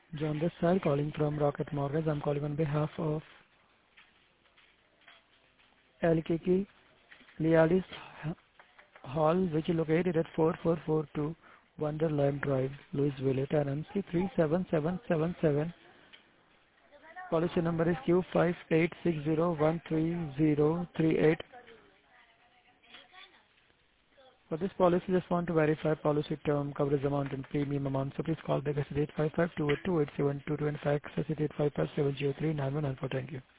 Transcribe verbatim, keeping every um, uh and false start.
John this side calling from Rocket Mortgage. I'm calling on behalf of L K K Lialis Hall, which is located at four four four two Wonderland Drive, Louisville, N C three seven seven seven seven. Policy number is Q five eight six zero one three zero three eight. For this policy, just want to verify policy term, coverage amount, and premium amount. So please call back at eight five five two eight two eight seven two two and fax us at eight five five seven zero three nine one nine four. Thank you.